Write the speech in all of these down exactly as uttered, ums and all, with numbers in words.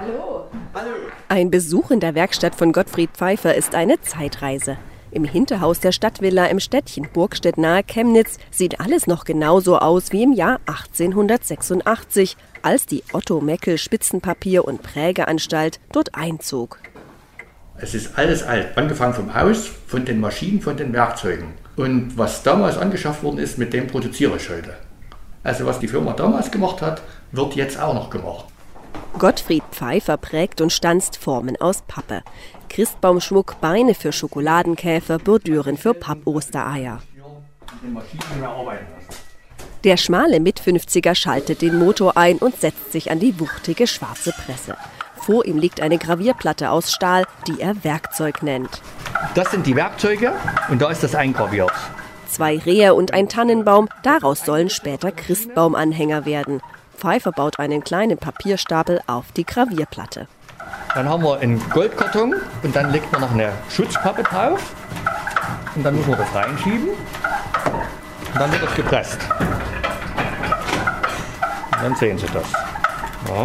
Hallo. Hallo. Ein Besuch in der Werkstatt von Gottfried Pfeiffer ist eine Zeitreise. Im Hinterhaus der Stadtvilla im Städtchen Burgstedt nahe Chemnitz sieht alles noch genauso aus wie im Jahr achtzehnhundertsechsundachtzig, als die Otto Meckel Spitzenpapier- und Prägeanstalt dort einzog. Es ist alles alt, angefangen vom Haus, von den Maschinen, von den Werkzeugen. Und was damals angeschafft worden ist, mit dem produziere ich heute. Also was die Firma damals gemacht hat, wird jetzt auch noch gemacht. Gottfried Pfeiffer prägt und stanzt Formen aus Pappe. Christbaumschmuck, Beine für Schokoladenkäfer, Bordüren für Pappostereier. Der schmale Mitfünfziger schaltet den Motor ein und setzt sich an die wuchtige schwarze Presse. Vor ihm liegt eine Gravierplatte aus Stahl, die er Werkzeug nennt. Das sind die Werkzeuge und da ist das eingraviert. Zwei Rehe und ein Tannenbaum, daraus sollen später Christbaumanhänger werden. Pfeiffer baut einen kleinen Papierstapel auf die Gravierplatte. Dann haben wir einen Goldkarton und dann legt man noch eine Schutzpappe drauf. Und dann muss man das reinschieben. Und dann wird das gepresst. Und dann sehen Sie das. Ja.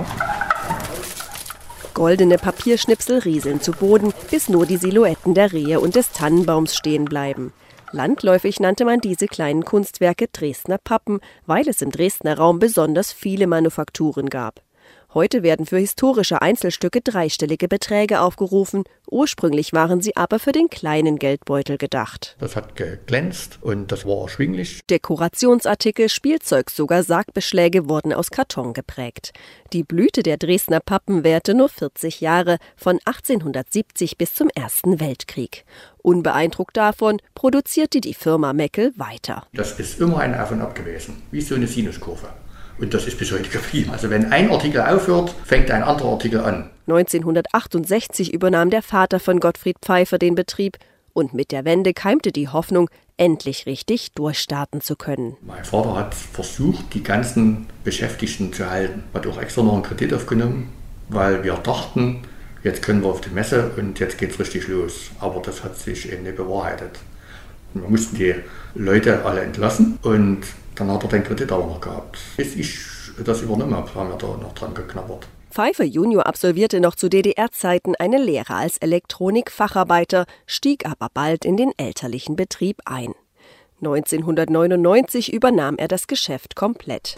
Goldene Papierschnipsel rieseln zu Boden, bis nur die Silhouetten der Rehe und des Tannenbaums stehen bleiben. Landläufig nannte man diese kleinen Kunstwerke Dresdner Pappen, weil es im Dresdner Raum besonders viele Manufakturen gab. Heute werden für historische Einzelstücke dreistellige Beträge aufgerufen. Ursprünglich waren sie aber für den kleinen Geldbeutel gedacht. Das hat geglänzt und das war erschwinglich. Dekorationsartikel, Spielzeug, sogar Sargbeschläge wurden aus Karton geprägt. Die Blüte der Dresdner Pappen währte nur vierzig Jahre, von achtzehnhundertsiebzig bis zum Ersten Weltkrieg. Unbeeindruckt davon produzierte die Firma Meckel weiter. Das ist immer ein Auf und Ab gewesen, wie so eine Sinuskurve. Und das ist bis heute geblieben. Also wenn ein Artikel aufhört, fängt ein anderer Artikel an. neunzehnhundertachtundsechzig übernahm der Vater von Gottfried Pfeiffer den Betrieb. Und mit der Wende keimte die Hoffnung, endlich richtig durchstarten zu können. Mein Vater hat versucht, die ganzen Beschäftigten zu halten. Hat auch extra noch einen Kredit aufgenommen, weil wir dachten, jetzt können wir auf die Messe und jetzt geht's richtig los. Aber das hat sich eben nicht bewahrheitet. Wir mussten die Leute alle entlassen und dann hat er den Kredit aber noch gehabt. Bis ich das übernommen habe, haben wir da noch dran geknabbert. Pfeiffer Junior absolvierte noch zu D D R-Zeiten eine Lehre als Elektronik-Facharbeiter, stieg aber bald in den elterlichen Betrieb ein. neunzehnhundertneunundneunzig übernahm er das Geschäft komplett.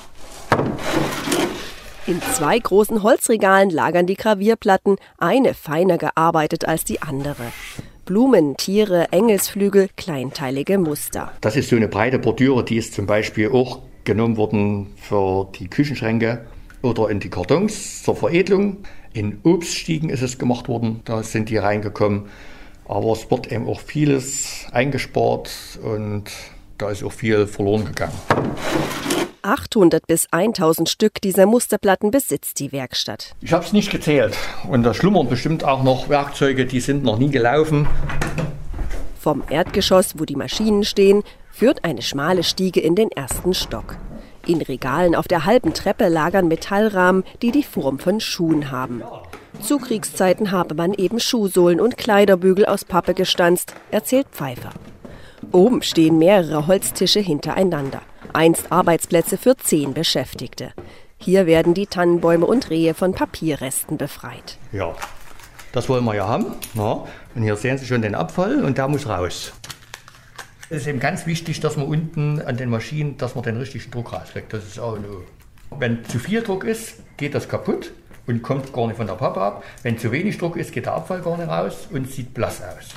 In zwei großen Holzregalen lagern die Gravierplatten, eine feiner gearbeitet als die andere. Blumen, Tiere, Engelsflügel, kleinteilige Muster. Das ist so eine breite Bordüre, die ist zum Beispiel auch genommen worden für die Küchenschränke oder in die Kartons zur Veredelung. In Obststiegen ist es gemacht worden, da sind die reingekommen. Aber es wird eben auch vieles eingespart und da ist auch viel verloren gegangen. achthundert bis tausend Stück dieser Musterplatten besitzt die Werkstatt. Ich habe es nicht gezählt und da schlummern bestimmt auch noch Werkzeuge, die sind noch nie gelaufen. Vom Erdgeschoss, wo die Maschinen stehen, führt eine schmale Stiege in den ersten Stock. In Regalen auf der halben Treppe lagern Metallrahmen, die die Form von Schuhen haben. Zu Kriegszeiten habe man eben Schuhsohlen und Kleiderbügel aus Pappe gestanzt, erzählt Pfeiffer. Oben stehen mehrere Holztische hintereinander. Einst Arbeitsplätze für zehn Beschäftigte. Hier werden die Tannenbäume und Rehe von Papierresten befreit. Ja, das wollen wir ja haben. Ja. Und hier sehen Sie schon den Abfall und der muss raus. Es ist eben ganz wichtig, dass man unten an den Maschinen, dass man den richtigen Druck rauskriegt. Das ist A und O. Wenn zu viel Druck ist, geht das kaputt und kommt gar nicht von der Pappe ab. Wenn zu wenig Druck ist, geht der Abfall gar nicht raus und sieht blass aus.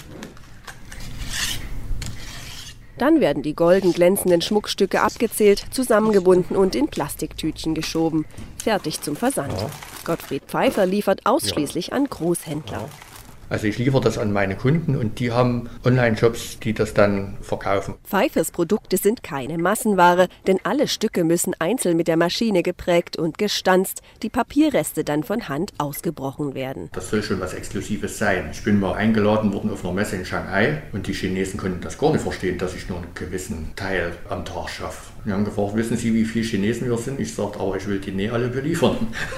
Dann werden die golden glänzenden Schmuckstücke abgezählt, zusammengebunden und in Plastiktütchen geschoben. Fertig zum Versand. Ja. Gottfried Pfeiffer liefert ausschließlich ja. an Großhändler. Ja. Also ich liefere das an meine Kunden und die haben Online-Shops, die das dann verkaufen. Pfeiffers Produkte sind keine Massenware, denn alle Stücke müssen einzeln mit der Maschine geprägt und gestanzt, die Papierreste dann von Hand ausgebrochen werden. Das soll schon was Exklusives sein. Ich bin mal eingeladen worden auf einer Messe in Shanghai und die Chinesen konnten das gar nicht verstehen, dass ich nur einen gewissen Teil am Tag schaffe. Die haben gefragt, wissen Sie, wie viele Chinesen wir sind? Ich sagte, aber ich will die nicht alle beliefern.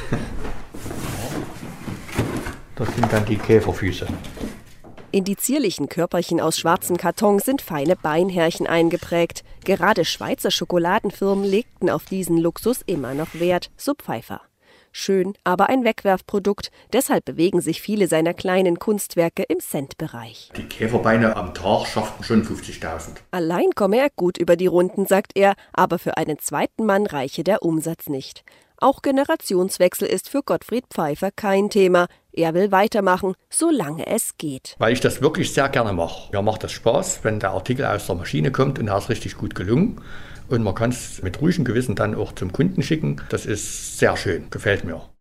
Das sind dann die Käferfüße. In die zierlichen Körperchen aus schwarzem Karton sind feine Beinhärchen eingeprägt. Gerade Schweizer Schokoladenfirmen legten auf diesen Luxus immer noch Wert, so Pfeiffer. Schön, aber ein Wegwerfprodukt. Deshalb bewegen sich viele seiner kleinen Kunstwerke im Centbereich. Die Käferbeine am Tag schafften schon fünfzigtausend. Allein komme er gut über die Runden, sagt er, aber für einen zweiten Mann reiche der Umsatz nicht. Auch Generationswechsel ist für Gottfried Pfeiffer kein Thema. Er will weitermachen, solange es geht. Weil ich das wirklich sehr gerne mache. Mir macht das Spaß, wenn der Artikel aus der Maschine kommt und er ist richtig gut gelungen. Und man kann es mit ruhigem Gewissen dann auch zum Kunden schicken. Das ist sehr schön, gefällt mir.